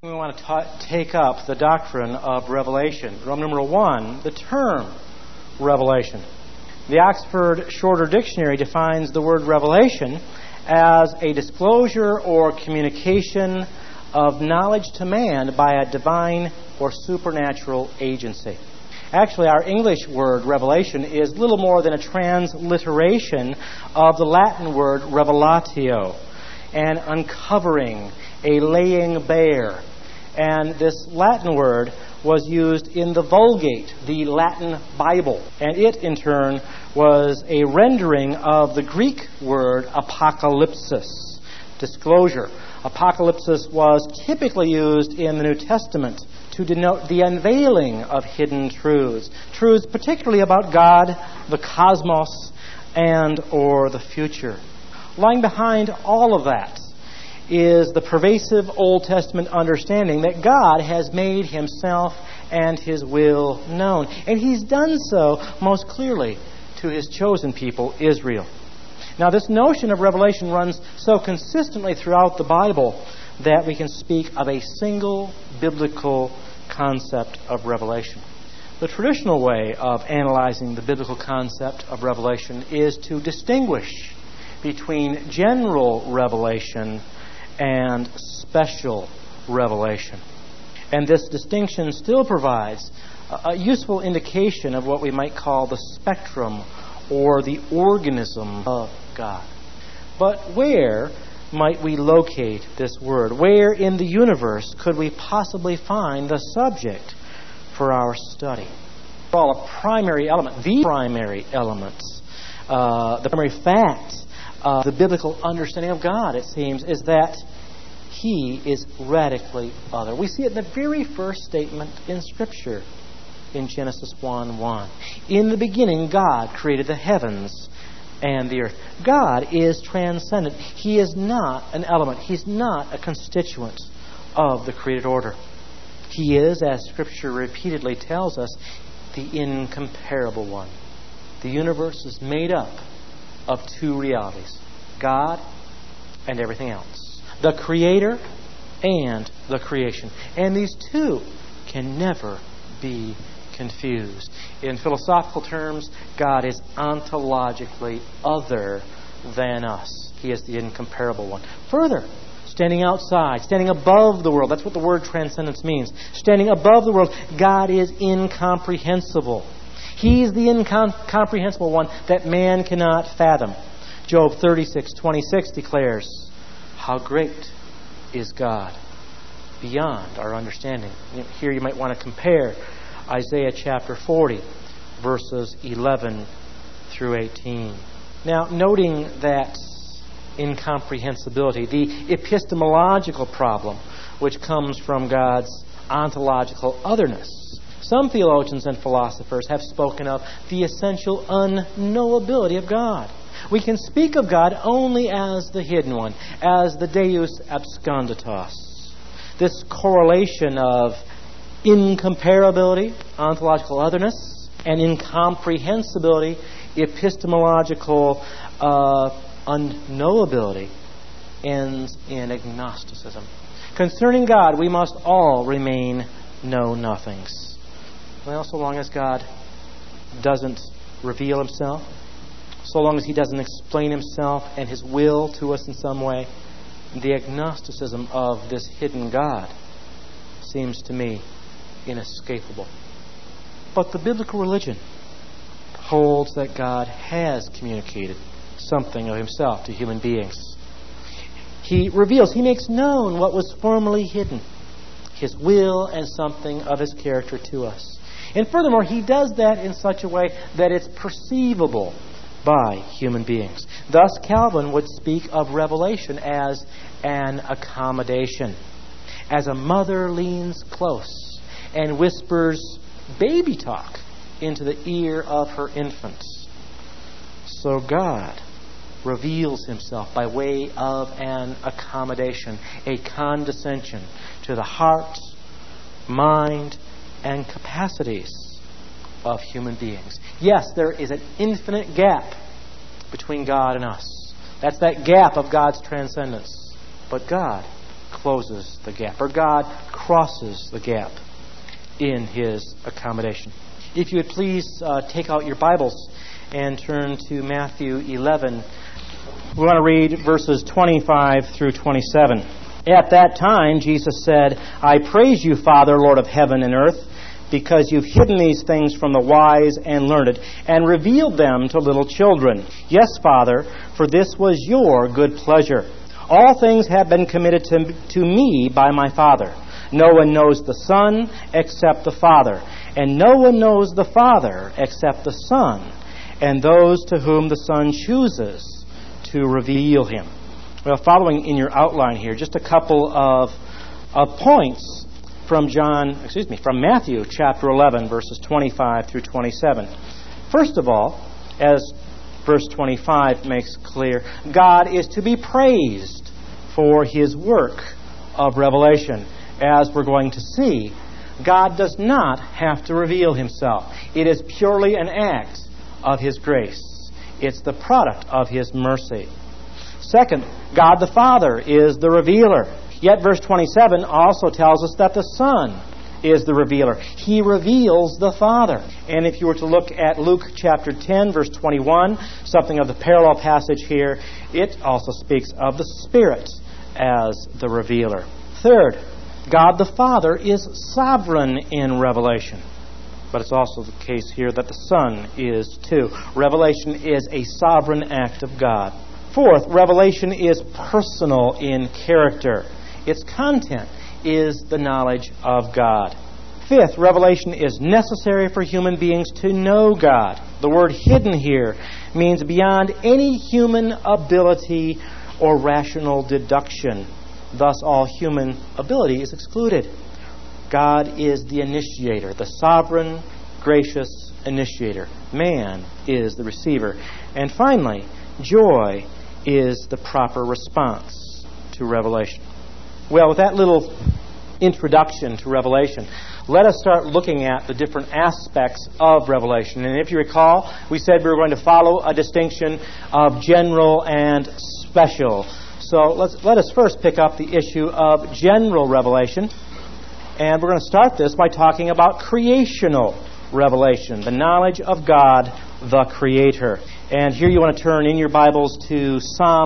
We want to take up the doctrine of revelation. Roman numeral 1, the term revelation. The Oxford Shorter Dictionary defines the word revelation as a disclosure or communication of knowledge to man by a divine or supernatural agency. Actually, our English word revelation is little more than a transliteration of the Latin word revelatio, an uncovering, a laying bare. And this Latin word was used in the Vulgate, the Latin Bible. And it, in turn, was a rendering of the Greek word apocalypsis, disclosure. Apocalypsis was typically used in the New Testament to denote the unveiling of hidden truths. Truths particularly about God, the cosmos, and or the future. Lying behind all of that is the pervasive Old Testament understanding that God has made Himself and His will known. And He's done so most clearly to His chosen people, Israel. Now, this notion of revelation runs so consistently throughout the Bible that we can speak of a single biblical concept of revelation. The traditional way of analyzing the biblical concept of revelation is to distinguish between general revelation and special revelation. And this distinction still provides a useful indication of what we might call the spectrum or the organism of God. But where might we locate this word? Where in the universe could we possibly find the subject for our study? Well, a primary element, the primary elements, the primary fact of the biblical understanding of God, it seems, is that He is radically other. We see it in the very first statement in Scripture in Genesis 1:1. In the beginning, God created the heavens and the earth. God is transcendent. He is not an element. He's not a constituent of the created order. He is, as Scripture repeatedly tells us, the incomparable one. The universe is made up of two realities: God and everything else. The Creator and the creation. And these two can never be confused. In philosophical terms, God is ontologically other than us. He is the incomparable one. Further, standing outside, standing above the world. That's what the word transcendence means. Standing above the world, God is incomprehensible. He's the incomprehensible one that man cannot fathom. Job 36:26 declares, "How great is God beyond our understanding." Here you might want to compare Isaiah chapter 40, verses 11 through 18. Now, noting that incomprehensibility, the epistemological problem which comes from God's ontological otherness, some theologians and philosophers have spoken of the essential unknowability of God. We can speak of God only as the hidden one, as the Deus absconditas. This correlation of incomparability, ontological otherness, and incomprehensibility, epistemological unknowability, ends in agnosticism. Concerning God, we must all remain know-nothings. Well, so long as God doesn't reveal Himself, so long as He doesn't explain Himself and His will to us in some way, the agnosticism of this hidden God seems to me inescapable. But the biblical religion holds that God has communicated something of Himself to human beings. He reveals, He makes known what was formerly hidden, His will and something of His character to us. And furthermore, He does that in such a way that it's perceivable by human beings. Thus, Calvin would speak of revelation as an accommodation. As a mother leans close and whispers baby talk into the ear of her infants, so God reveals Himself by way of an accommodation, a condescension to the heart, mind, and capacities of human beings. Yes, there is an infinite gap between God and us. That's that gap of God's transcendence. But God closes the gap, or God crosses the gap in His accommodation. If you would please take out your Bibles and turn to Matthew 11. We want to read verses 25 through 27. At that time, Jesus said, I praise you, Father, Lord of heaven and earth, because you've hidden these things from the wise and learned and revealed them to little children. Yes, Father, for this was your good pleasure. All things have been committed to me by my Father. No one knows the Son except the Father, and no one knows the Father except the Son, and those to whom the Son chooses to reveal Him. Well, following in your outline here, just a couple of points from Matthew chapter 11, verses 25 through 27. First of all, as verse 25 makes clear, God is to be praised for His work of revelation. As we're going to see, God does not have to reveal Himself. It is purely an act of His grace. It's the product of His mercy. Second, God the Father is the revealer. Yet verse 27 also tells us that the Son is the revealer. He reveals the Father. And if you were to look at Luke chapter 10, verse 21, something of the parallel passage here, it also speaks of the Spirit as the revealer. Third, God the Father is sovereign in revelation. But it's also the case here that the Son is too. Revelation is a sovereign act of God. Fourth, revelation is personal in character. Its content is the knowledge of God. Fifth, revelation is necessary for human beings to know God. The word hidden here means beyond any human ability or rational deduction. Thus, all human ability is excluded. God is the initiator, the sovereign, gracious initiator. Man is the receiver. And finally, joy is the proper response to revelation. Well, with that little introduction to revelation, let us start looking at the different aspects of revelation. And if you recall, we said we were going to follow a distinction of general and special. So let us first pick up the issue of general revelation. And we're going to start this by talking about creational revelation, the knowledge of God, the Creator. And here you want to turn in your Bibles to Psalm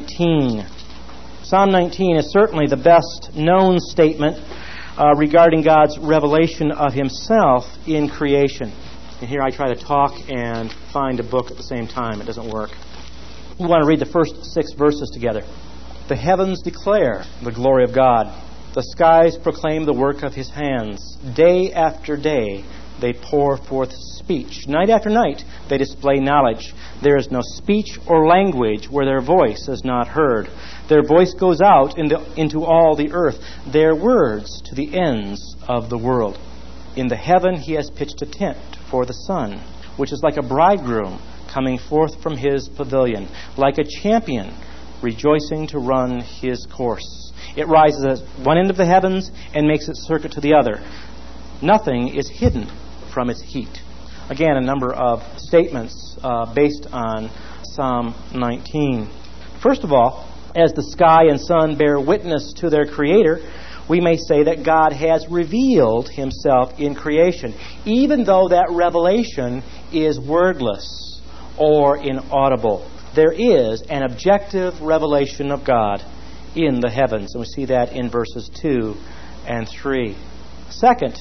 19. Psalm 19 is certainly the best known statement regarding God's revelation of Himself in creation. And here I try to talk and find a book at the same time. It doesn't work. We want to read the first 6 verses together. The heavens declare the glory of God. The skies proclaim the work of His hands. Day after day they pour forth speech. Night after night they display knowledge. There is no speech or language where their voice is not heard. Their voice goes out into all the earth, their words to the ends of the world. In the heaven He has pitched a tent for the sun, which is like a bridegroom coming forth from his pavilion, like a champion rejoicing to run his course. It rises at one end of the heavens and makes its circuit to the other. Nothing is hidden from its heat. Again, a number of statements based on Psalm 19. First of all, as the sky and sun bear witness to their Creator, we may say that God has revealed Himself in creation, even though that revelation is wordless or inaudible. There is an objective revelation of God in the heavens, and we see that in verses 2 and 3. Second,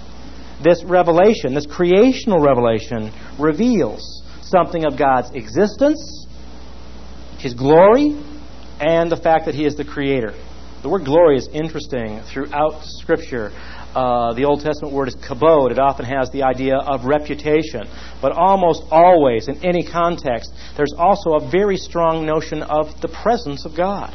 this revelation, this creational revelation, reveals something of God's existence, His glory, and the fact that He is the Creator. The word glory is interesting throughout Scripture. The Old Testament word is kabod. It often has the idea of reputation. But almost always, in any context, there's also a very strong notion of the presence of God.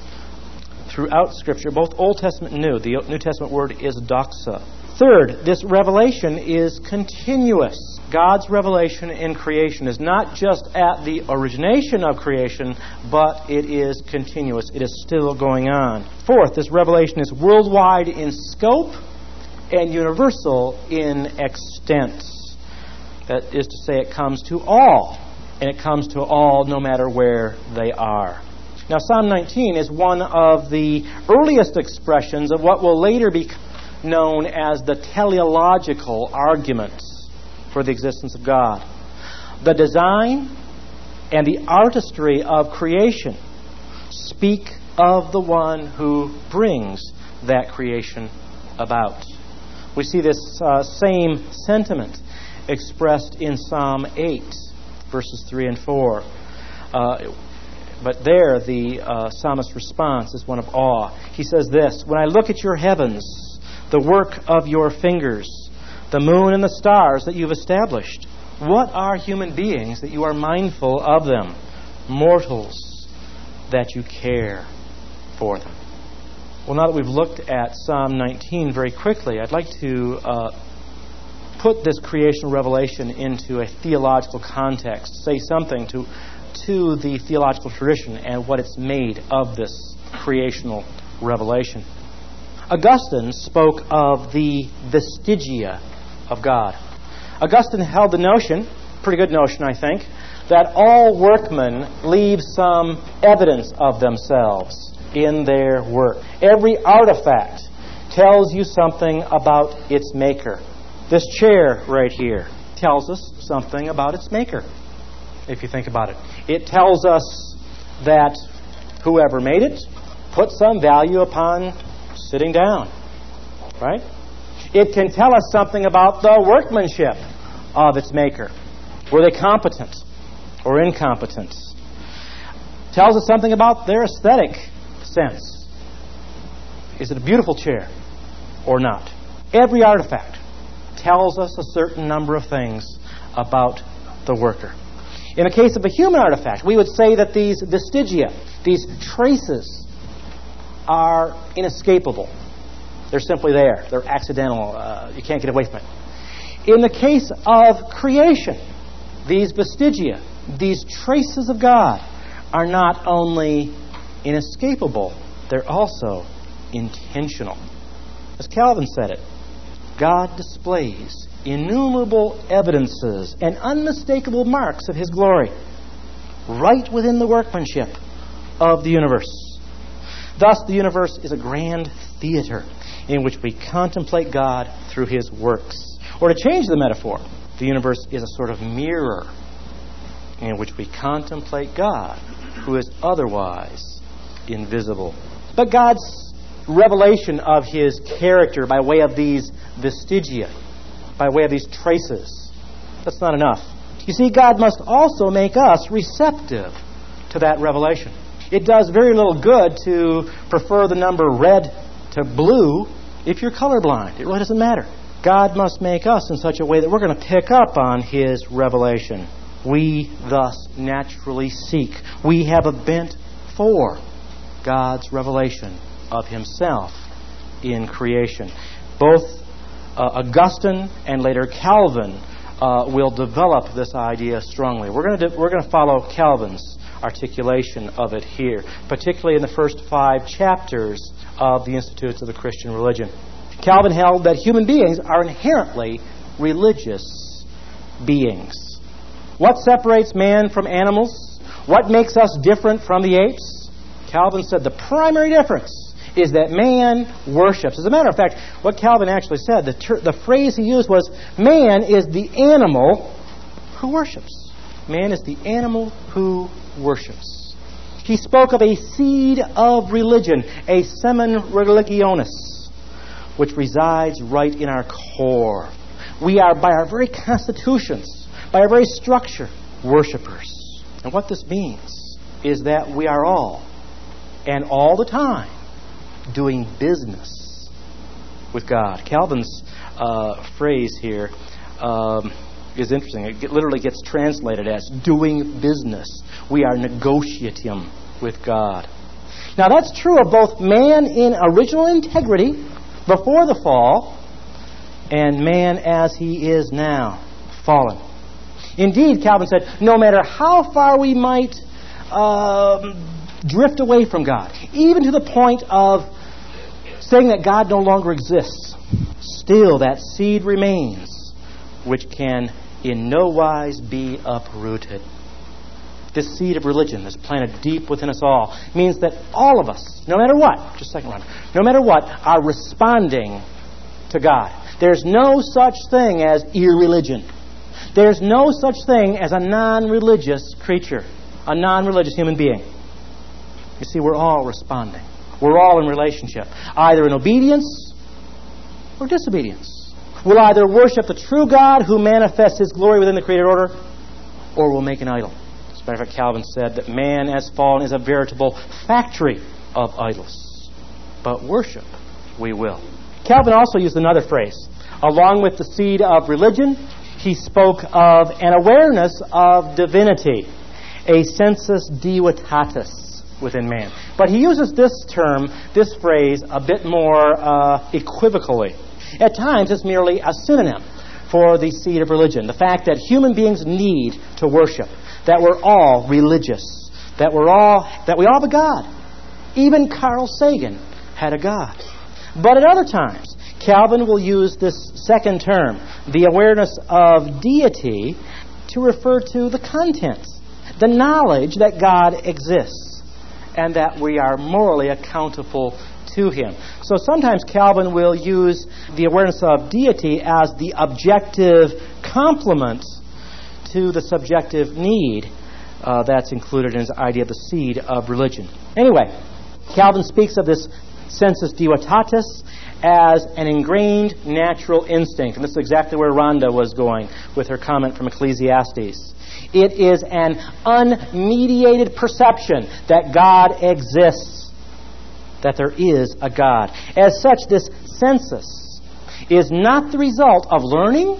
Throughout Scripture, both Old Testament and New, the New Testament word is doxa. Third, this revelation is continuous. God's revelation in creation is not just at the origination of creation, but it is continuous. It is still going on. Fourth, this revelation is worldwide in scope and universal in extent. That is to say, it comes to all, and it comes to all no matter where they are. Now, Psalm 19 is one of the earliest expressions of what will later be known as the teleological arguments for the existence of God. The design and the artistry of creation speak of the one who brings that creation about. We see this same sentiment expressed in Psalm 8, verses 3 and 4. But there, the psalmist's response is one of awe. He says this, "When I look at your heavens, the work of your fingers, the moon and the stars that you've established, what are human beings that you are mindful of them, mortals that you care for them?" Well, now that we've looked at Psalm 19 very quickly, I'd like to put this creational revelation into a theological context, say something to the theological tradition and what it's made of this creational revelation. Augustine spoke of the vestigia of God. Augustine held the notion, pretty good notion I think, that all workmen leave some evidence of themselves in their work. Every artifact tells you something about its maker. This chair right here tells us something about its maker, if you think about it. It tells us that whoever made it put some value upon sitting down, right? It can tell us something about the workmanship of its maker. Were they competent or incompetent? Tells us something about their aesthetic sense. Is it a beautiful chair or not? Every artifact tells us a certain number of things about the worker. In the case of a human artifact, we would say that these vestigia, these traces, are inescapable. They're simply there. They're accidental. You can't get away from it. In the case of creation, these vestigia, these traces of God, are not only inescapable, they're also intentional. As Calvin said it, God displays innumerable evidences and unmistakable marks of His glory right within the workmanship of the universe. Thus, the universe is a grand theater in which we contemplate God through His works. Or to change the metaphor, the universe is a sort of mirror in which we contemplate God, who is otherwise invisible. But God's revelation of His character by way of these vestigia, by way of these traces, that's not enough. You see, God must also make us receptive to that revelation. It does very little good to prefer the number red to blue if you're colorblind. It really doesn't matter. God must make us in such a way that we're going to pick up on His revelation. We thus naturally seek. We have a bent for God's revelation of Himself in creation. Both Augustine and later Calvin will develop this idea strongly. We're going to follow Calvin's articulation of it here, particularly in the first 5 chapters of the Institutes of the Christian Religion. Calvin held that human beings are inherently religious beings. What separates man from animals? What makes us different from the apes? Calvin said the primary difference is that man worships. As a matter of fact, what Calvin actually said, the phrase he used was, man is the animal who worships. Man is the animal who worships. He spoke of a seed of religion, a semen religionis, which resides right in our core. We are, by our very constitutions, by our very structure, worshipers. And what this means is that we are all, and all the time, doing business with God. Calvin's phrase here is interesting. It literally gets translated as doing business. We are negotiating with God. Now that's true of both man in original integrity before the fall and man as he is now, fallen. Indeed, Calvin said, no matter how far we might drift away from God, even to the point of saying that God no longer exists, still that seed remains, which can in no wise be uprooted. this seed of religion that's planted deep within us all, means that all of us, no matter what, just a second, Ron, no matter what, are responding to God. There's no such thing as irreligion. There's no such thing as a non-religious creature, a non-religious human being. You see, we're all responding. We're all in relationship, either in obedience or disobedience. We'll either worship the true God who manifests His glory within the created order, or we'll make an idol. As a matter of fact, Calvin said that man as fallen is a veritable factory of idols. But worship we will. Calvin also used another phrase. Along with the seed of religion, he spoke of an awareness of divinity, a sensus divinitatis within man. But he uses this term, this phrase, a bit more equivocally. At times, it's merely a synonym for the seed of religion. The fact that human beings need to worship, that we're all religious, that we all have a God. Even Carl Sagan had a God. But at other times, Calvin will use this second term, the awareness of deity, to refer to the content, the knowledge that God exists, and that we are morally accountable to Him. So sometimes Calvin will use the awareness of deity as the objective complement to the subjective need that's included in his idea of the seed of religion. Anyway, Calvin speaks of this sensus divinitatis as an ingrained natural instinct. And this is exactly where Rhonda was going with her comment from Ecclesiastes. It is an unmediated perception that God exists, that there is a God. As such, this sensus is not the result of learning,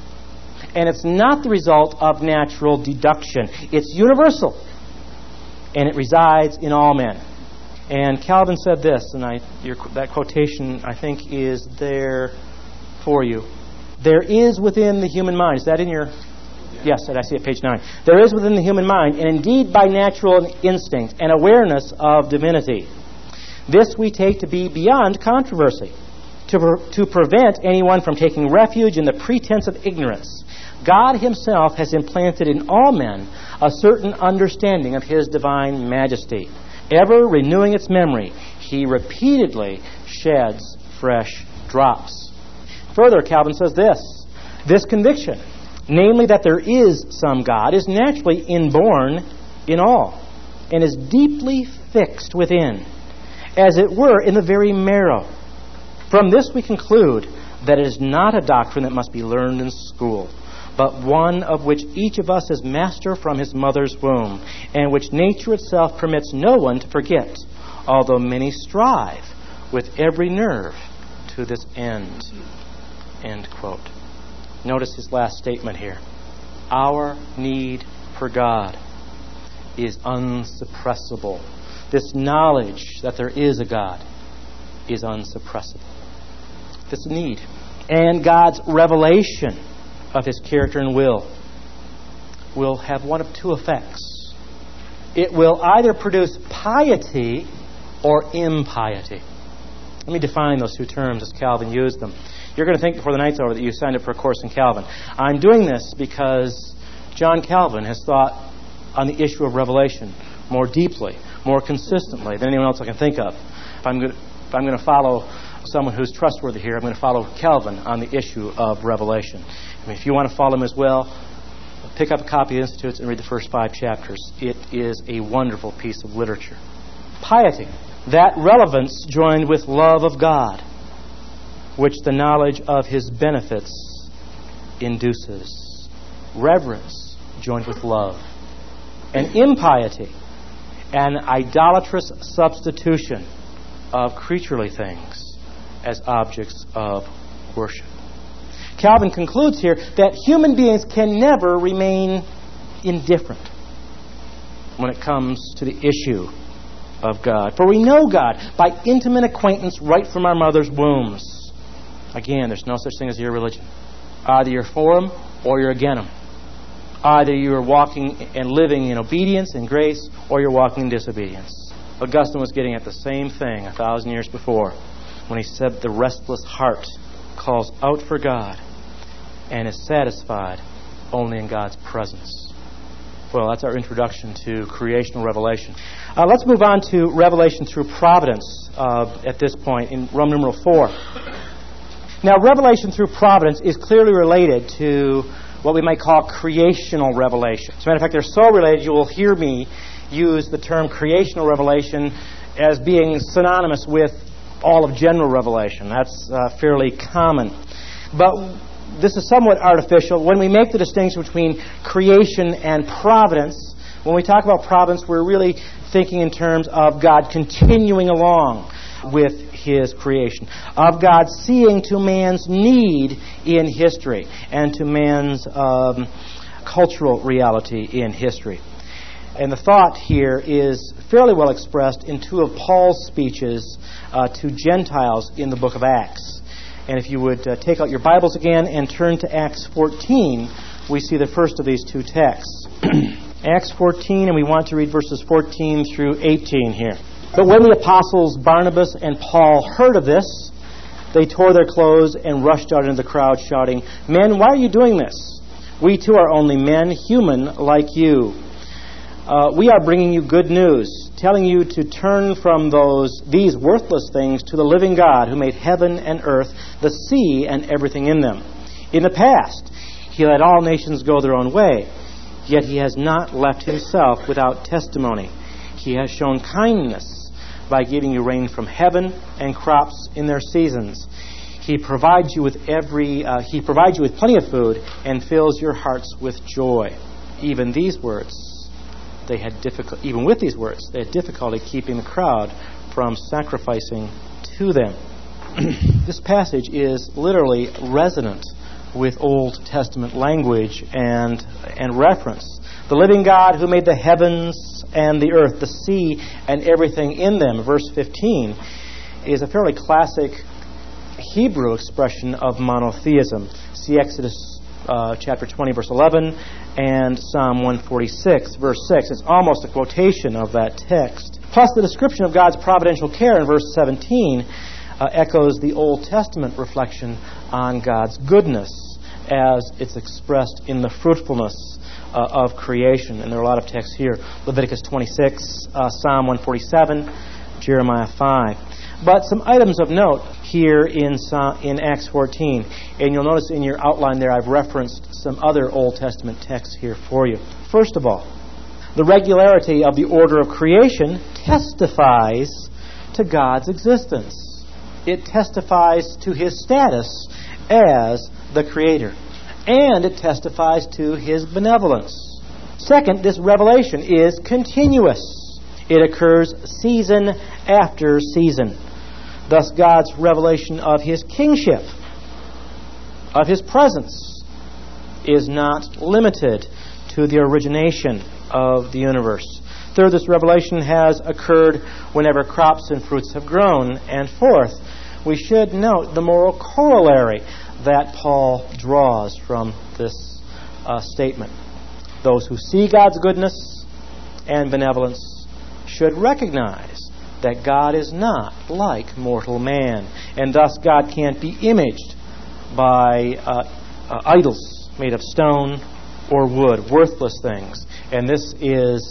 and it's not the result of natural deduction. It's universal, and it resides in all men. And Calvin said this, and that quotation, I think, is there for you. There is within the human mind. Is that in your... Yes, I see it, page 9. There is within the human mind, and indeed by natural instinct, an awareness of divinity. This we take to be beyond controversy, to prevent anyone from taking refuge in the pretense of ignorance. God Himself has implanted in all men a certain understanding of His divine majesty. Ever renewing its memory, He repeatedly sheds fresh drops. Further, Calvin says this conviction, namely that there is some God, is naturally inborn in all, and is deeply fixed within, as it were in the very marrow. From this we conclude that it is not a doctrine that must be learned in school, but one of which each of us is master from his mother's womb, and which nature itself permits no one to forget, although many strive with every nerve to this end. End quote. Notice his last statement here. Our need for God is unsuppressible. This knowledge that there is a God is unsuppressible. This need. And God's revelation of His character and will have one of two effects. It will either produce piety or impiety. Let me define those two terms as Calvin used them. You're going to think before the night's over that you signed up for a course in Calvin. I'm doing this because John Calvin has thought on the issue of revelation more deeply, more consistently than anyone else I can think of. If I'm going to follow someone who's trustworthy here, I'm going to follow Calvin on the issue of revelation. I mean, if you want to follow him as well, pick up a copy of Institutes and read the first 5 chapters. It is a wonderful piece of literature. Piety, that relevance joined with love of God, which the knowledge of His benefits induces. Reverence joined with love. And impiety, an idolatrous substitution of creaturely things as objects of worship. Calvin concludes here that human beings can never remain indifferent when it comes to the issue of God. For we know God by intimate acquaintance right from our mother's wombs. Again, there's no such thing as irreligion. Either you're for Him or you're against Him. Either you are walking and living in obedience and grace, or you're walking in disobedience. Augustine was getting at the same thing 1,000 years before when he said the restless heart calls out for God and is satisfied only in God's presence. Well, that's our introduction to creational revelation. Let's move on to revelation through providence at this point in Roman numeral 4. Now, revelation through providence is clearly related to what we might call creational revelation. As a matter of fact, they're so related you will hear me use the term creational revelation as being synonymous with all of general revelation. That's fairly common. But this is somewhat artificial. When we make the distinction between creation and providence, when we talk about providence, we're really thinking in terms of God continuing along with His creation, of God seeing to man's need in history and to man's cultural reality in history. And the thought here is fairly well expressed in two of Paul's speeches to Gentiles in the book of Acts. And if you would take out your Bibles again and turn to Acts 14, we see the first of these two texts. Acts 14, and we want to read verses 14 through 18 here. But when the apostles Barnabas and Paul heard of this, they tore their clothes and rushed out into the crowd, shouting, "Men, why are you doing this? We too are only men, human like you. We are bringing you good news, telling you to turn from these worthless things to the living God who made heaven and earth, the sea, and everything in them. In the past, He let all nations go their own way, yet He has not left Himself without testimony. He has shown kindness by giving you rain from heaven and crops in their seasons. He provides you with plenty of food and fills your hearts with joy." Even with these words, they had difficulty keeping the crowd from sacrificing to them. This passage is literally resonant with Old Testament language and reference. The living God who made the heavens and the earth, the sea, and everything in them, verse 15, is a fairly classic Hebrew expression of monotheism. See Exodus chapter 20, verse 11, and Psalm 146, verse 6. It's almost a quotation of that text. Plus, the description of God's providential care in verse 17 echoes the Old Testament reflection on God's goodness as it's expressed in the fruitfulness of creation. And there are a lot of texts here. Leviticus 26, Psalm 147, Jeremiah 5. But some items of note here in Acts 14. And you'll notice in your outline there I've referenced some other Old Testament texts here for you. First of all, the regularity of the order of creation testifies to God's existence. It testifies to His status as the Creator. And it testifies to His benevolence. Second, this revelation is continuous. It occurs season after season. Thus, God's revelation of His kingship, of His presence, is not limited to the origination of the universe. Third, this revelation has occurred whenever crops and fruits have grown. And fourth, we should note the moral corollary that Paul draws from this statement. Those who see God's goodness and benevolence should recognize that God is not like mortal man, and thus God can't be imaged by idols made of stone or wood, worthless things. And this is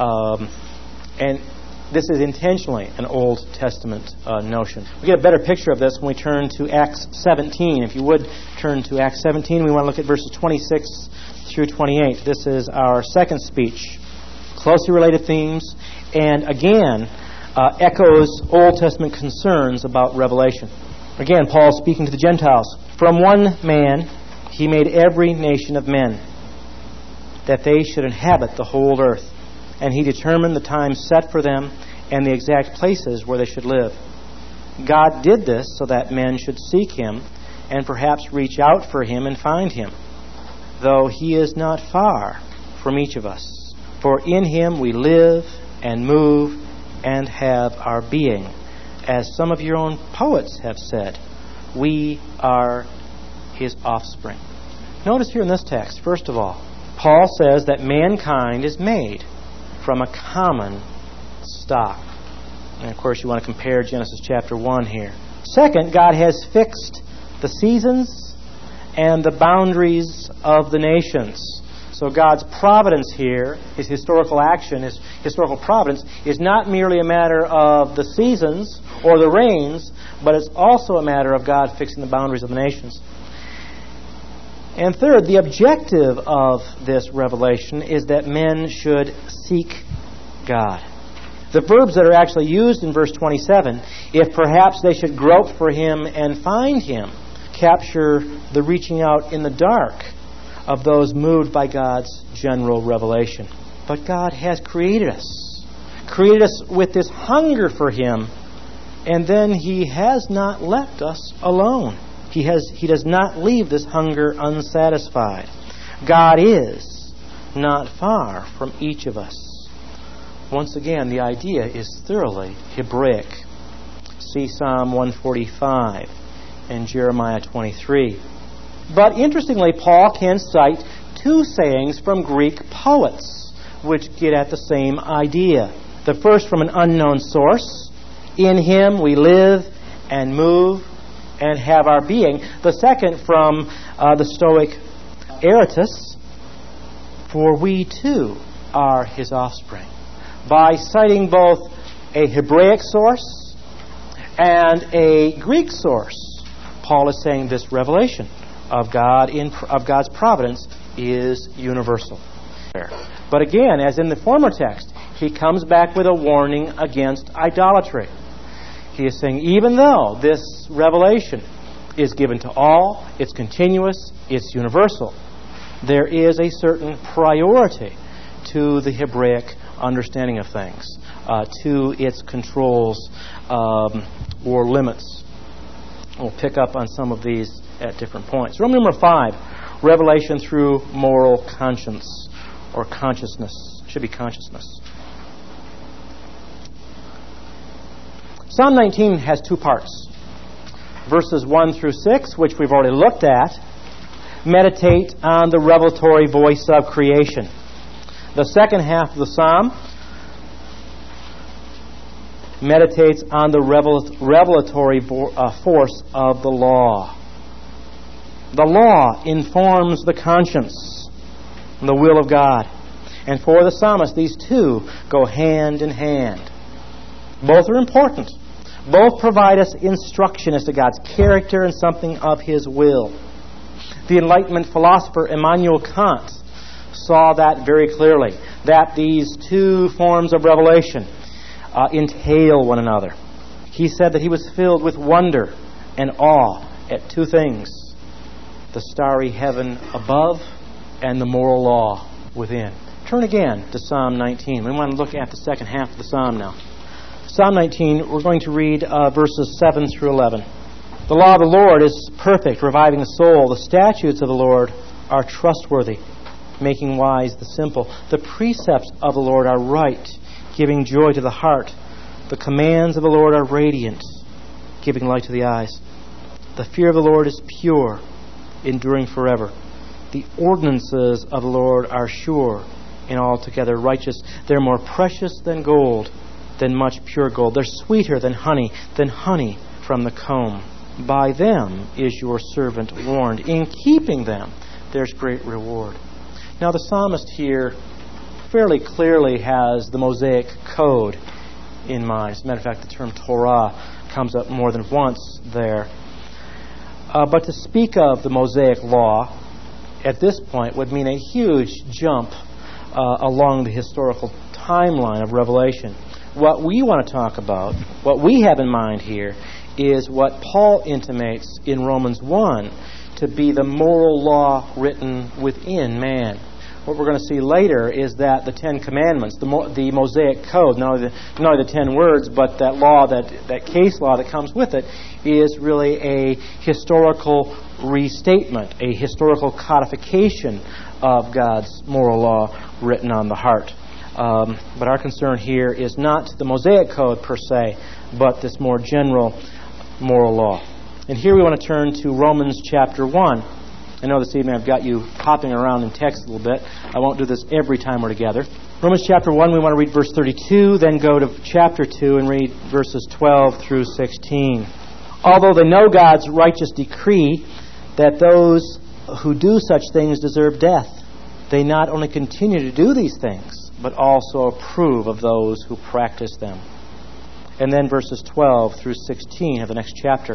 intentionally an Old Testament notion. We get a better picture of this when we turn to Acts 17. If you would turn to Acts 17, we want to look at verses 26 through 28. This is our second speech. Closely related themes, and again, echoes Old Testament concerns about revelation. Again, Paul speaking to the Gentiles. From one man He made every nation of men, that they should inhabit the whole earth. And He determined the time set for them and the exact places where they should live. God did this so that men should seek Him and perhaps reach out for Him and find Him, though He is not far from each of us. For in Him we live and move and have our being. As some of your own poets have said, we are His offspring. Notice here in this text, first of all, Paul says that mankind is made from a common stock. And of course you want to compare Genesis chapter 1 here. Second, God has fixed the seasons and the boundaries of the nations. So God's providence here, His historical action, His historical providence, is not merely a matter of the seasons or the rains, but it's also a matter of God fixing the boundaries of the nations. And third, the objective of this revelation is that men should seek God. The verbs that are actually used in verse 27, if perhaps they should grope for Him and find Him, capture the reaching out in the dark of those moved by God's general revelation. But God has created us with this hunger for Him, and then He has not left us alone. He does not leave this hunger unsatisfied. God is not far from each of us. Once again, the idea is thoroughly Hebraic. See Psalm 145 and Jeremiah 23. But interestingly, Paul can cite two sayings from Greek poets which get at the same idea. The first from an unknown source. In Him we live and move and have our being. The second from the Stoic Aratus. For we too are His offspring. By citing both a Hebraic source and a Greek source, Paul is saying this revelation of God's providence is universal. But again, as in the former text, he comes back with a warning against idolatry. He is saying, even though this revelation is given to all, it's continuous, it's universal, there is a certain priority to the Hebraic understanding of things, to its controls or limits. We'll pick up on some of these at different points. Roman number 5, revelation through moral conscience or consciousness. It should be consciousness. Psalm 19 has two parts. Verses 1 through 6, which we've already looked at, meditate on the revelatory voice of creation. The second half of the psalm meditates on the revelatory force of the law. The law informs the conscience, the will of God. And for the psalmist, these two go hand in hand. Both are important. Both provide us instruction as to God's character and something of His will. The Enlightenment philosopher Immanuel Kant saw that very clearly, that these two forms of revelation entail one another. He said that he was filled with wonder and awe at two things: the starry heaven above and the moral law within. Turn again to Psalm 19. We want to look at the second half of the psalm now. Psalm 19, we're going to read verses 7 through 11. The law of the Lord is perfect, reviving the soul. The statutes of the Lord are trustworthy, making wise the simple. The precepts of the Lord are right, giving joy to the heart. The commands of the Lord are radiant, giving light to the eyes. The fear of the Lord is pure, enduring forever. The ordinances of the Lord are sure and altogether righteous. They're more precious than gold, than much pure gold. They're sweeter than honey from the comb. By them is your servant warned. In keeping them, there's great reward. Now, the psalmist here fairly clearly has the Mosaic Code in mind. As a matter of fact, the term Torah comes up more than once there. But to speak of the Mosaic Law at this point would mean a huge jump along the historical timeline of Revelation. What we want to talk about, what we have in mind here, is what Paul intimates in Romans 1 to be the moral law written within man. What we're going to see later is that the Ten Commandments, the Mosaic Code, not only the 10 words, but that law, that case law that comes with it, is really a historical restatement, a historical codification of God's moral law written on the heart. But our concern here is not the Mosaic Code per se, but this more general moral law. And here we want to turn to Romans chapter 1. I know this evening I've got you hopping around in text a little bit. I won't do this every time we're together. Romans chapter 1, we want to read verse 32, then go to chapter 2 and read verses 12 through 16. Although they know God's righteous decree that those who do such things deserve death, they not only continue to do these things, but also approve of those who practice them. And then verses 12 through 16 of the next chapter.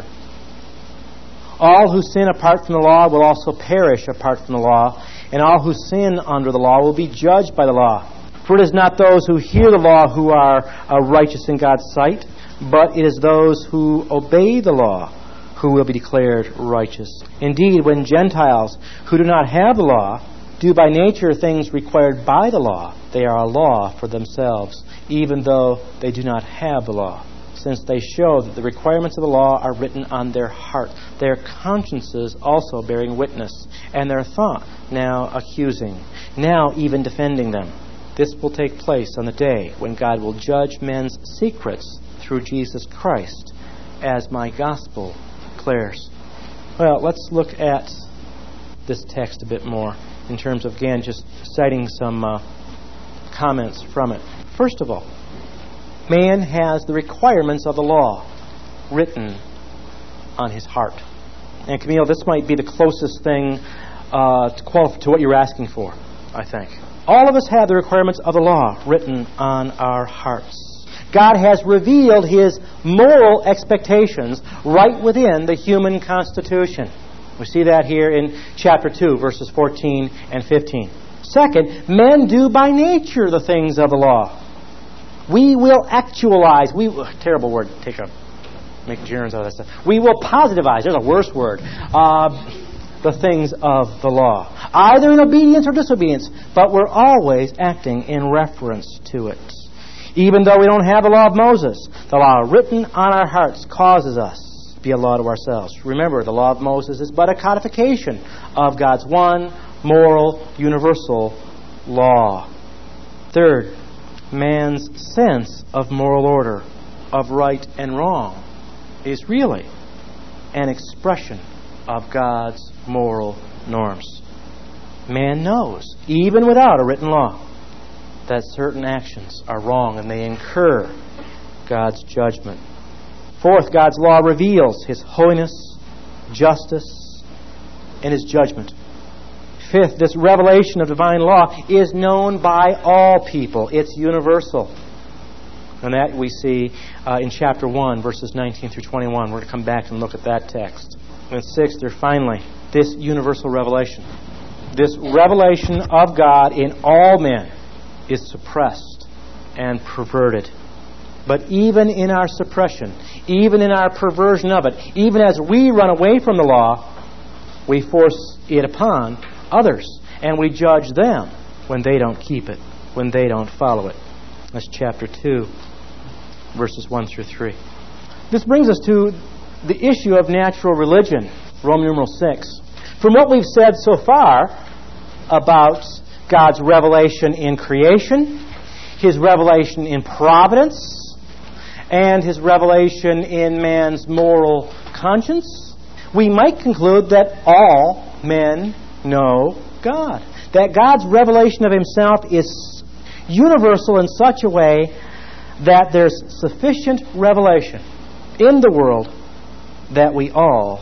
All who sin apart from the law will also perish apart from the law, and all who sin under the law will be judged by the law. For it is not those who hear the law who are righteous in God's sight, but it is those who obey the law who will be declared righteous. Indeed, when Gentiles who do not have the law do by nature things required by the law, they are a law for themselves, even though they do not have the law, since they show that the requirements of the law are written on their heart, their consciences also bearing witness, and their thought now accusing, now even defending them. This will take place on the day when God will judge men's secrets through Jesus Christ, as my gospel declares. Well, let's look at this text a bit more in terms of, again, just citing some comments from it. First of all, man has the requirements of the law written on his heart. And Camille, this might be the closest thing to what you're asking for, I think. All of us have the requirements of the law written on our hearts. God has revealed His moral expectations right within the human constitution. We see that here in chapter 2, verses 14 and 15. Second, men do by nature the things of the law. We will actualize. Terrible word. Make gerunds out of that stuff. We will positivize. There's a worse word. The things of the law, either in obedience or disobedience, but we're always acting in reference to it. Even though we don't have the law of Moses, the law written on our hearts causes us to be a law to ourselves. Remember, the law of Moses is but a codification of God's one moral, universal law. Third, man's sense of moral order, of right and wrong, is really an expression of God's moral norms. Man knows, even without a written law, that certain actions are wrong and they incur God's judgment. Fourth, God's law reveals His holiness, justice, and His judgment. Fifth, this revelation of divine law is known by all people. It's universal. And that we see in chapter 1, verses 19 through 21. We're going to come back and look at that text. And sixth, or finally, this universal revelation. This revelation of God in all men is suppressed and perverted. But even in our suppression, even in our perversion of it, even as we run away from the law, we force it upon others. And we judge them when they don't keep it, when they don't follow it. That's chapter 2, verses 1 through 3. This brings us to the issue of natural religion, Roman numeral 6. From what we've said so far about God's revelation in creation, His revelation in providence, and His revelation in man's moral conscience, we might conclude that all men know God. That God's revelation of Himself is universal in such a way that there's sufficient revelation in the world that we all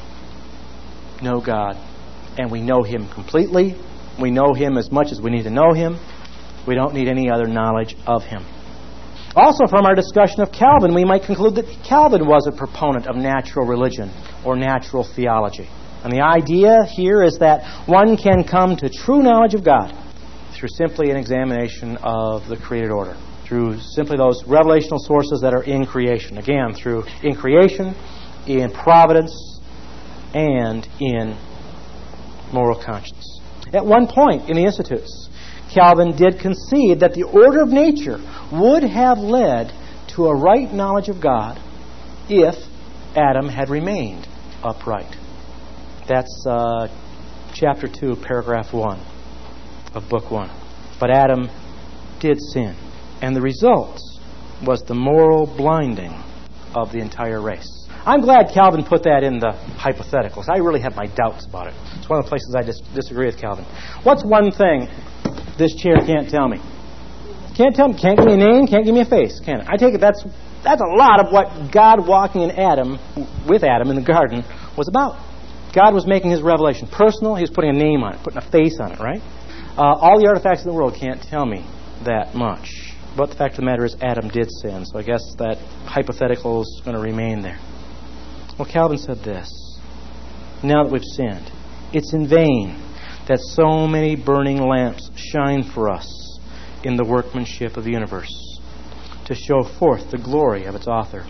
know God. And we know Him completely. We know Him as much as we need to know Him. We don't need any other knowledge of Him. Also, from our discussion of Calvin, we might conclude that Calvin was a proponent of natural religion or natural theology. And the idea here is that one can come to true knowledge of God through simply an examination of the created order, through simply those revelational sources that are in creation. Again, through in creation, in providence, and in moral conscience. At one point in the Institutes, Calvin did concede that the order of nature would have led to a right knowledge of God if Adam had remained upright. That's chapter 2, paragraph 1 of book 1. But Adam did sin, and the result was the moral blinding of the entire race. I'm glad Calvin put that in the hypotheticals. I really have my doubts about it. It's one of the places I disagree with Calvin. What's one thing this chair can't tell me? Can't tell me. Can't give me a name. Can't give me a face. Can it? I take it that's a lot of what God walking with Adam in the garden was about. God was making His revelation personal. He was putting a name on it, putting a face on it, right? All the artifacts in the world can't tell me that much. But the fact of the matter is Adam did sin, so I guess that hypothetical is going to remain there. Well, Calvin said this: now that we've sinned, it's in vain that so many burning lamps shine for us in the workmanship of the universe to show forth the glory of its author.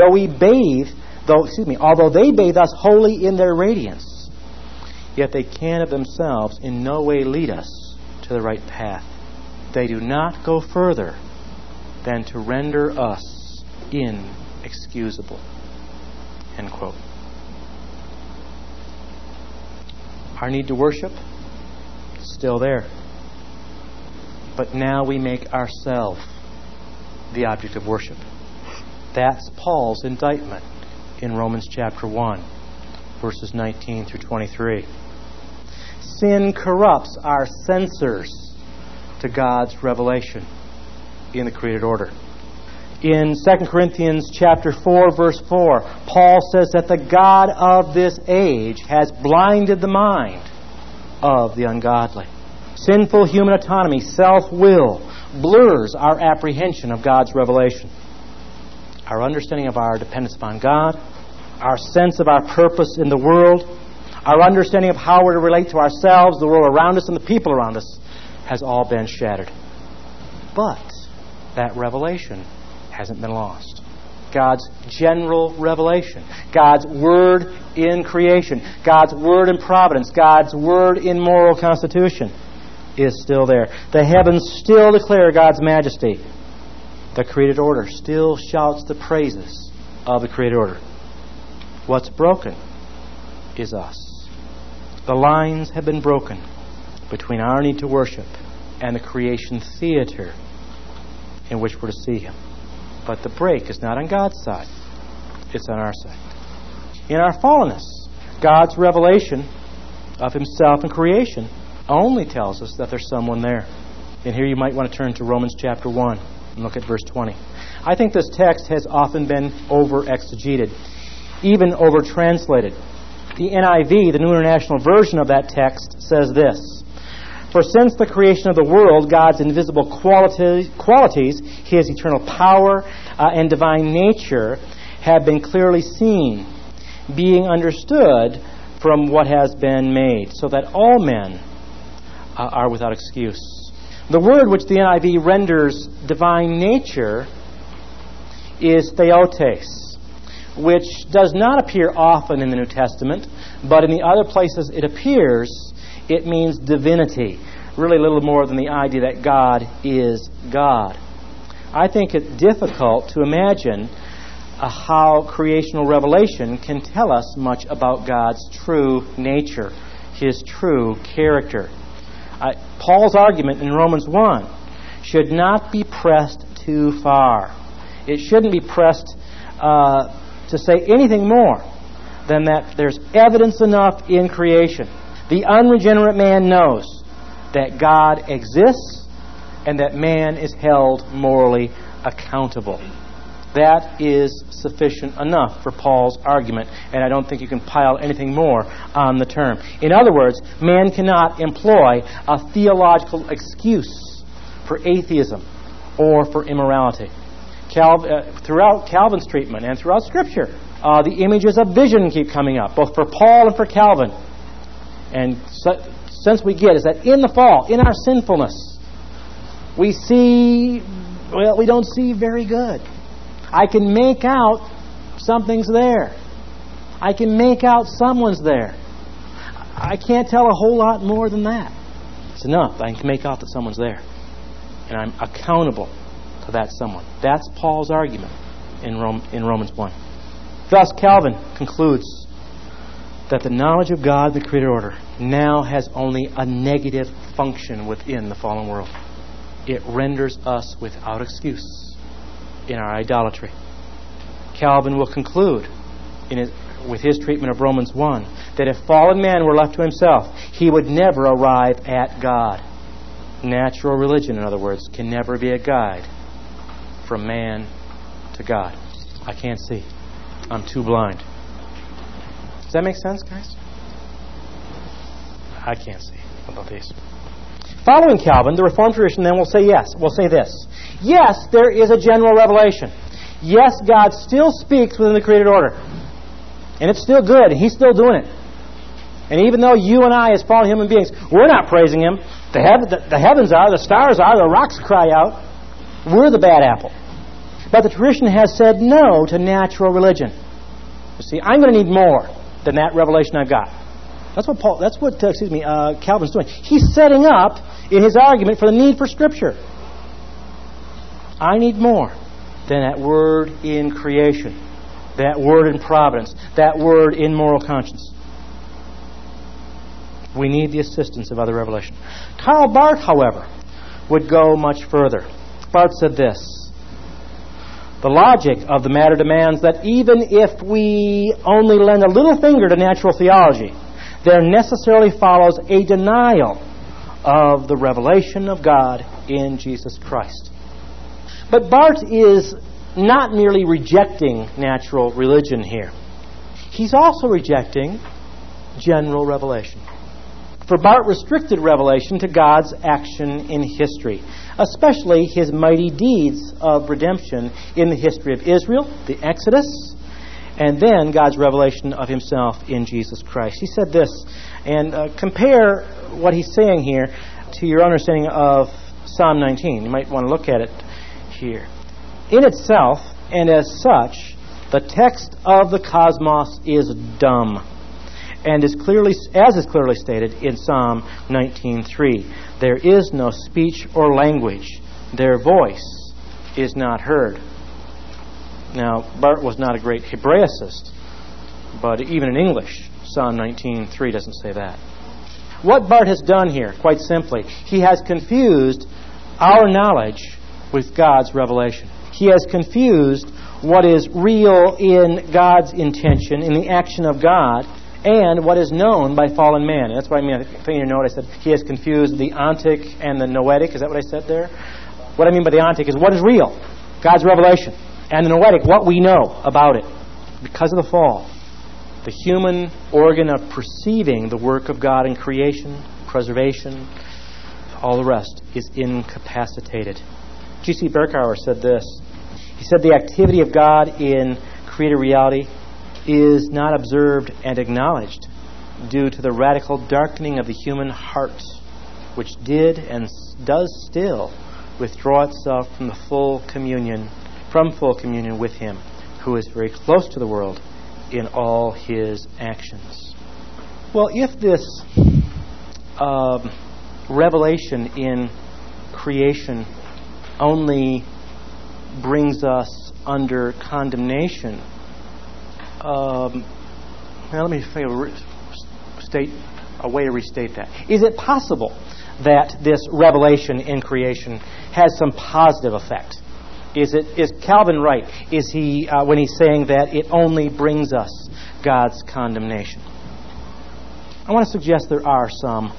Although they bathe us wholly in their radiance, yet they can of themselves in no way lead us to the right path. They do not go further than to render us inexcusable. End quote. Our need to worship, still there. But now we make ourselves the object of worship. That's Paul's indictment in Romans chapter 1, verses 19 through 23. Sin corrupts our censors to God's revelation in the created order. In 2 Corinthians chapter 4, verse 4, Paul says that the God of this age has blinded the mind of the ungodly. Sinful human autonomy, self-will, blurs our apprehension of God's revelation. Our understanding of our dependence upon God, our sense of our purpose in the world, our understanding of how we're to relate to ourselves, the world around us, and the people around us has all been shattered. But that revelation hasn't been lost. God's general revelation, God's Word in creation, God's Word in providence, God's Word in moral constitution is still there. The heavens still declare God's majesty. The created order still shouts the praises of the created order. What's broken is us. The lines have been broken between our need to worship and the creation theater in which we're to see Him. But the break is not on God's side. It's on our side. In our fallenness, God's revelation of Himself in creation only tells us that there's someone there. And here you might want to turn to Romans chapter 1 and look at verse 20. I think this text has often been over-exegeted, even over-translated. The NIV, the New International Version of that text, says this: "For since the creation of the world, God's invisible qualities, His eternal power and divine nature, have been clearly seen, being understood from what has been made, so that all men are without excuse." The word which the NIV renders divine nature is theotes, which does not appear often in the New Testament, but in the other places it appears. It means divinity, really little more than the idea that God is God. I think it's difficult to imagine how creational revelation can tell us much about God's true nature, His true character. Paul's argument in Romans 1 should not be pressed too far. It shouldn't be pressed to say anything more than that there's evidence enough in creation. The unregenerate man knows that God exists and that man is held morally accountable. That is sufficient enough for Paul's argument, and I don't think you can pile anything more on the term. In other words, man cannot employ a theological excuse for atheism or for immorality. Throughout Calvin's treatment and throughout Scripture, the images of vision keep coming up, both for Paul and for Calvin. And sense we get is that in the fall, in our sinfulness, we don't see very good. I can make out something's there. I can make out someone's there. I can't tell a whole lot more than that. It's enough. I can make out that someone's there. And I'm accountable to that someone. That's Paul's argument in Romans 1. Thus, Calvin concludes that the knowledge of God, the created order, now has only a negative function within the fallen world. It renders us without excuse in our idolatry. Calvin will conclude with his treatment of Romans 1 that if fallen man were left to himself, he would never arrive at God. Natural religion, in other words, can never be a guide from man to God. I can't see. I'm too blind. Does that make sense, guys? I can't see. What about these? Following Calvin, the Reformed tradition then will say yes. Will say this. Yes, there is a general revelation. Yes, God still speaks within the created order. And it's still good. He's still doing it. And even though you and I, as fallen human beings, we're not praising Him, the heavens are, the stars are, the rocks cry out, we're the bad apple. But the tradition has said no to natural religion. You see, I'm going to need more than that revelation I've got. That's what Calvin's doing. He's setting up in his argument for the need for Scripture. I need more than that word in creation, that word in providence, that word in moral conscience. We need the assistance of other revelation. Karl Barth, however, would go much further. Barth said this: the logic of the matter demands that even if we only lend a little finger to natural theology, there necessarily follows a denial of the revelation of God in Jesus Christ. But Barth is not merely rejecting natural religion here. He's also rejecting general revelation. For Barth restricted revelation to God's action in history, especially His mighty deeds of redemption in the history of Israel, the Exodus, and then God's revelation of Himself in Jesus Christ. He said this, and compare what he's saying here to your understanding of Psalm 19. You might want to look at it here. In itself, and as such, the text of the cosmos is dumb, and is clearly stated in Psalm 19:3. There is no speech or language. Their voice is not heard. Now, Barth was not a great Hebraicist, but even in English, Psalm 19:3 doesn't say that. What Barth has done here, quite simply, he has confused our knowledge with God's revelation. He has confused what is real in God's intention, in the action of God, and what is known by fallen man. That's what I mean. I think in your note I said he has confused the ontic and the noetic. Is that what I said there? What I mean by the ontic is what is real, God's revelation, and the noetic, what we know about it because of the fall. The human organ of perceiving the work of God in creation, preservation, all the rest is incapacitated. G.C. Berkauer said this. He said the activity of God in created reality is not observed and acknowledged due to the radical darkening of the human heart, which did and does still withdraw itself from full communion with Him, who is very close to the world in all His actions. Well, if this revelation in creation only brings us under condemnation, let me state a way to restate that. Is it possible that this revelation in creation has some positive effect? Is Calvin right? Is he when he's saying that it only brings us God's condemnation? I want to suggest there are some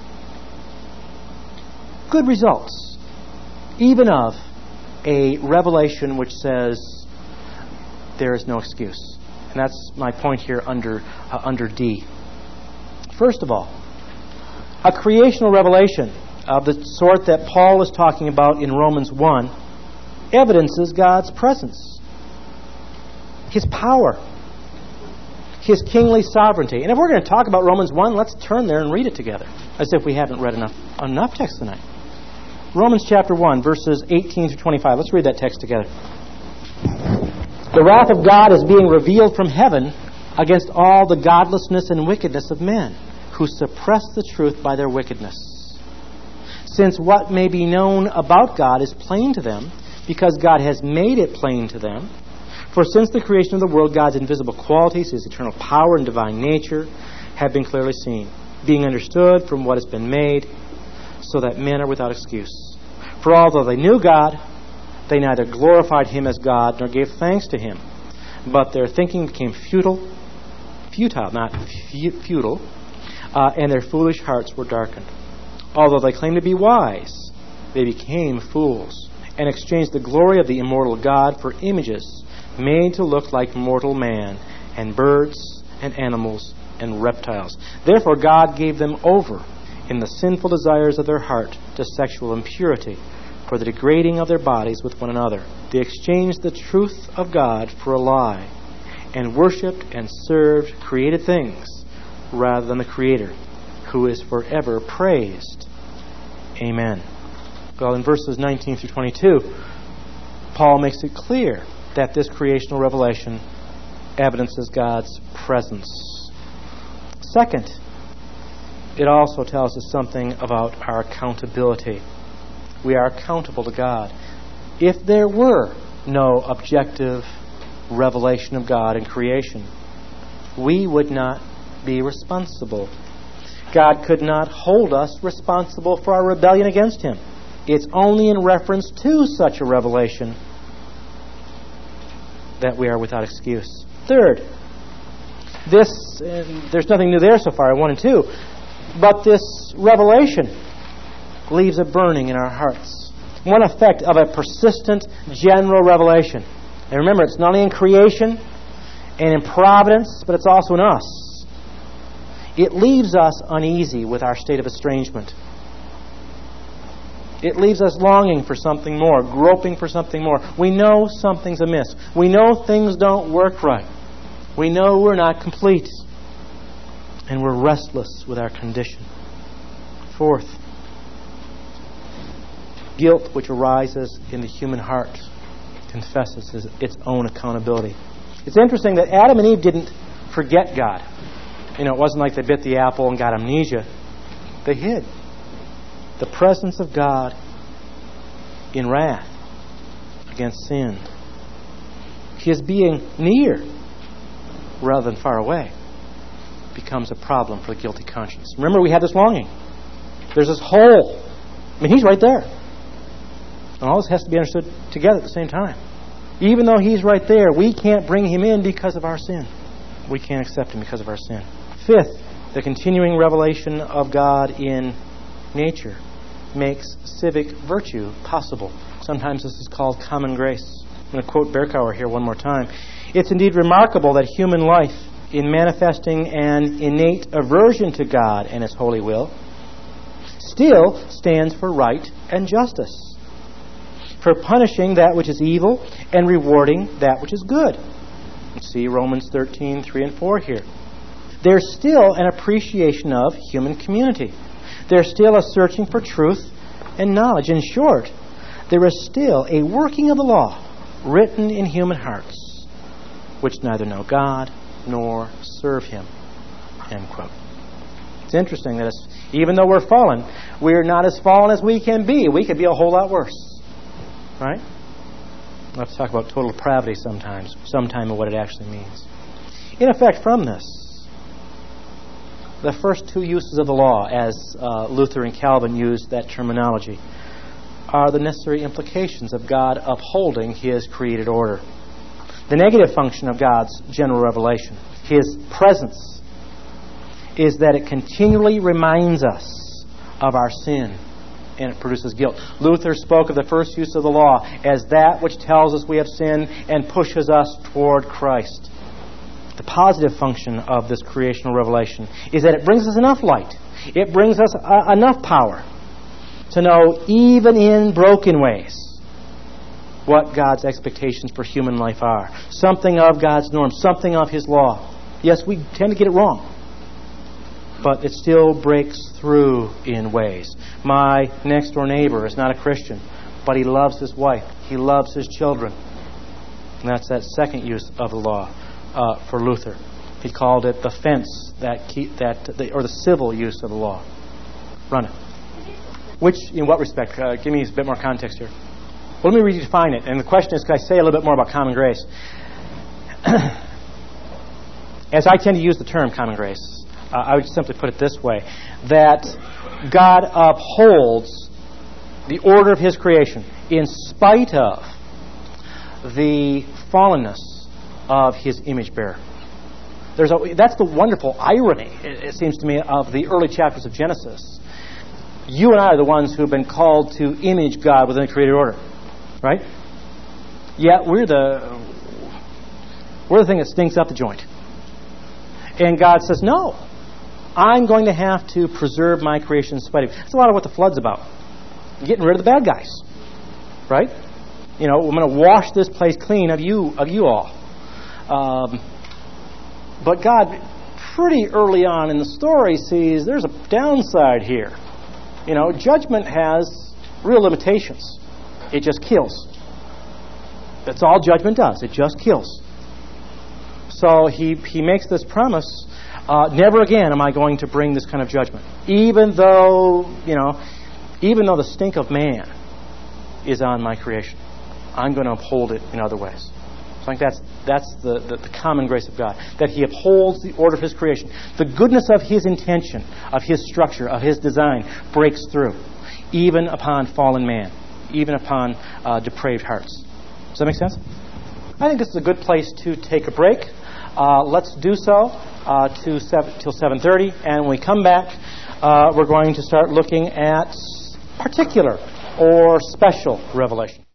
good results, even of a revelation which says there is no excuse. And that's my point here under D. First of all, a creational revelation of the sort that Paul is talking about in Romans 1 evidences God's presence, His power, His kingly sovereignty. And if we're going to talk about Romans 1, let's turn there and read it together, as if we haven't read enough text tonight. Romans chapter 1, verses 18 through 25. Let's read that text together. The wrath of God is being revealed from heaven against all the godlessness and wickedness of men, who suppress the truth by their wickedness. Since what may be known about God is plain to them, because God has made it plain to them. For since the creation of the world, God's invisible qualities, His eternal power and divine nature, have been clearly seen, being understood from what has been made, so that men are without excuse. For although they knew God, they neither glorified Him as God nor gave thanks to Him, but their thinking became futile, and their foolish hearts were darkened. Although they claimed to be wise, they became fools, and exchanged the glory of the immortal God for images made to look like mortal man, and birds, and animals, and reptiles. Therefore God gave them over in the sinful desires of their heart to sexual impurity, for the degrading of their bodies with one another. They exchanged the truth of God for a lie, and worshipped and served created things rather than the Creator, who is forever praised. Amen. Well, in verses 19 through 22, Paul makes it clear that this creational revelation evidences God's presence. Second, it also tells us something about our accountability. We are accountable to God. If there were no objective revelation of God in creation, we would not be responsible. God could not hold us responsible for our rebellion against Him. It's only in reference to such a revelation that we are without excuse. Third, there's nothing new there so far, 1 and 2, but this revelation leaves a burning in our hearts. One effect of a persistent general revelation. And remember, it's not only in creation and in providence, but it's also in us. It leaves us uneasy with our state of estrangement. It leaves us longing for something more, groping for something more. We know something's amiss. We know things don't work right. We know we're not complete. And we're restless with our condition. Fourth, guilt which arises in the human heart confesses its own accountability. It's interesting that Adam and Eve didn't forget God. It wasn't like they bit the apple and got amnesia. They hid the presence of God in wrath against sin. His being near rather than far away becomes a problem for the guilty conscience. Remember, we have this longing. There's this hole. He's right there. And all this has to be understood together at the same time. Even though He's right there, we can't bring Him in because of our sin. We can't accept Him because of our sin. Fifth, the continuing revelation of God in nature makes civic virtue possible. Sometimes this is called common grace. I'm going to quote Berkouwer here one more time. It's indeed remarkable that human life, in manifesting an innate aversion to God and His holy will, still stands for right and justice, for punishing that which is evil and rewarding that which is good. See Romans 13, 3 and 4 here. There's still an appreciation of human community. There's still a searching for truth and knowledge. In short, there is still a working of the law written in human hearts, which neither know God nor serve Him. End quote. It's interesting that even though we're fallen, we're not as fallen as we can be. We could be a whole lot worse. Right? We'll have to talk about total depravity sometime and what it actually means. In effect, from this, the first two uses of the law, as Luther and Calvin used that terminology, are the necessary implications of God upholding His created order. The negative function of God's general revelation, His presence, is that it continually reminds us of our sin, and it produces guilt. Luther spoke of the first use of the law as that which tells us we have sinned and pushes us toward Christ. The positive function of this creational revelation is that it brings us enough light. It brings us enough power to know, even in broken ways, what God's expectations for human life are. Something of God's norm, something of His law. Yes, we tend to get it wrong, but it still breaks through in ways. My next-door neighbor is not a Christian, but he loves his wife. He loves his children. And that's that second use of the law for Luther. He called it the fence or the civil use of the law. Run it. Which, in what respect? Give me a bit more context here. Well, let me redefine it. And the question is, can I say a little bit more about common grace? As I tend to use the term common grace, I would simply put it this way, that God upholds the order of His creation in spite of the fallenness of His image bearer. That's the wonderful irony, it seems to me, of the early chapters of Genesis. You and I are the ones who've been called to image God within the created order. Right? Yet we're the thing that stinks up the joint. And God says, no, I'm going to have to preserve my creation in spite of it. That's a lot of what the flood's about. Getting rid of the bad guys. Right? I'm going to wash this place clean of you all. But God, pretty early on in the story, sees there's a downside here. Judgment has real limitations. It just kills. That's all judgment does. It just kills. So he makes this promise, never again am I going to bring this kind of judgment. Even though the stink of man is on my creation, I'm going to uphold it in other ways. So I think that's the common grace of God, that He upholds the order of His creation. The goodness of His intention, of His structure, of His design breaks through, even upon fallen man, even upon depraved hearts. Does that make sense? I think this is a good place to take a break. Let's do so till 7:30, and when we come back, we're going to start looking at particular or special revelation.